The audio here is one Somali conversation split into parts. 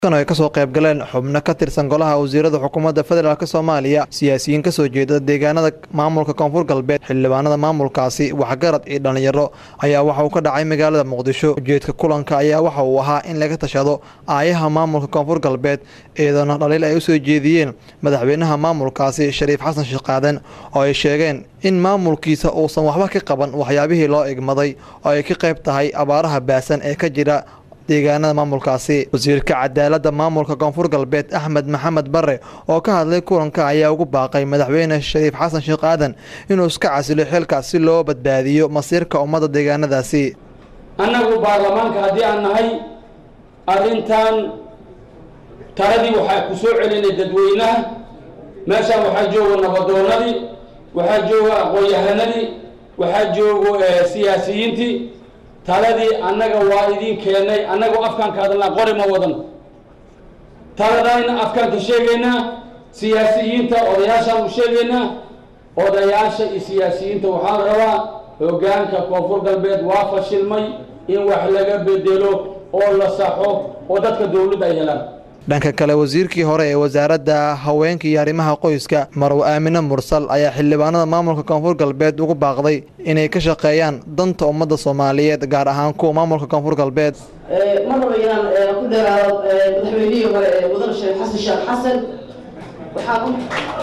كانوا يكسو قيب قلين حبنا كتير سنقولها وزيرة حكومة فدرالك كصوماليا سياسيين كسو جيدة ديغانا مامولك كونفور قلبيت حلبانا مامولكاسي وحقرت إيدان يرو ayaa waxa uu ka dhacay magaalada Muqdisho ujeedka kulanka ayaa waxa uu ahaa in laga tashado aayaha maamulka koonfur galbeed eedana dhaliil ay u soo jeediyeen madaxweynaha maamulkaasi Shariif Xasan Sheekh Aadan oo ay sheegeen in maamulkiisa uusan waxba ka qaban waxyaabihii loo igmaday oo ay ka qayb tahay abaaraha baasan ee ka jira deegaanada maamulkaasi wasiirka cadaaladda maamulka koonfur galbeed Axmed Maxamed Barre oo ka hadlay kulanka ayaa ugu baaqay madaxweyne Shariif Xasan Sheekh Aadan inuu iska casilo xilka si loo badbaadiyo masiirka ummadda deegaanadaasi annagu baarlamaanka hadii aan nahay arintan taradii waxa ku soo celinay dadweynaha meesha waxa jooga nabadoonadii waxa jooga aqoon-yahanadii waxa jooga siyaasiyiintii taladii annaga waa idin keenay annagu afkaan ka hadalna qori ma wadan taladayna afkaan ka sheegayna siyaasiyiinta odayaasha u sheegayna odayaasha iyo siyaasiyiinta waxaan rabaa hoggaanka koonfur galbeed waa fashilmay in wax laga bedelo oo la saxo oo dadka dawladda ay helaan dhanka kale wasiirkii hore ee wasaaradda haweenka iyo arrimaha qoyska Marwo Aamina Mursal ayaa xildhibaanada maamulka koonfur galbeed ugu baaqday inay ka shaqeeyaan danta ummadda Soomaaliyeed gaar ahaan kuwa maamulka koonfur galbeed marwayaan ku dheeraado madaxweynihii hore ee wadada Shariif Xasan Sheekh Xasan waxaan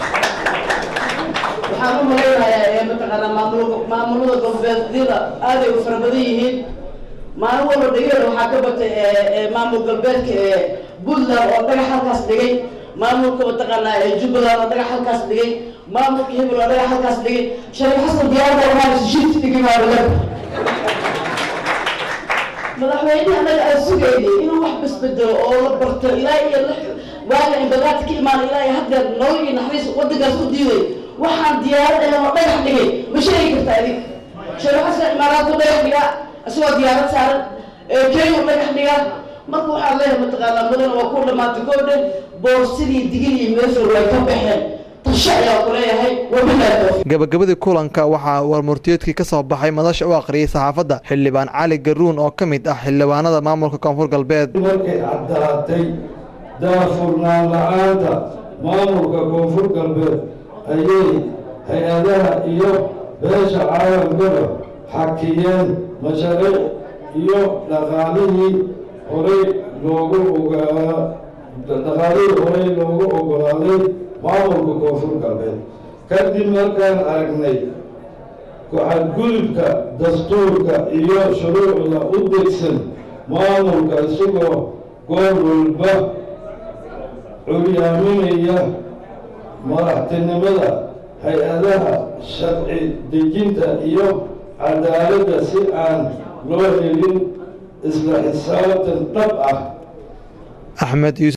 u maleynayaa mataqaanaa maamulada galbeedyada aad ay u fara badan yihiin maalin walba dhigeen waxaa ka batay maamul galbeedka Buntland oo dhagax halkaas dhigay maamulka mataqaanaa Jubbaland oo dhagax halkaas dhigay maamulka Hirshabeelle oo dhagax halkaas dhigay Shariif Xasan diyaarada waxaa shirki dhigay madaxweynaha anaga ay sugeeyay inuu wax basbedelo oo la barto ilaa iyo waaga in badaad ka imaan ilaa iyo hadda nooyi naxariis waddankaas u diiday waxaan diyaarada oo dhagax dhigay ma sheegi kartaa adig Shariif Xasan imaaraadku dhagax dhiga asoo diyaarad saaran Kenya dhagax dhiga markuu waxa leeyahay mataqaanaa mudan oo ku dhamaatay goobde boorsidii digil iyo meesha way ka baxeen tashaya ku leeyahay wabilaad gabagabadii kulanka waxa warmurtiyeedkii ka soo baxay madasha u aqriyay saxaafadda xildhibaan Cali Garuun oo kamid ah xildhibaanada maamulka koonfur galbeed markay caddaatay daafurnaan la'aanta maamulka koonfur galbeed ayay hay-adaha iyo beesha caalamkaba xakiyeen mashaariic iyo dhaqaalihii horey loogu ogolaaday maamulka koonfur galbeed kadib markaan aragnay ku-xadgudubka dastuurka iyo shuruucda u degsan maamulka isagoo goor walba curyaaminaya madaxtinimada hay-adaha sharci dejinta iyo cadaaladda si aan loo helin isla xisaabtan dhab ah Axmed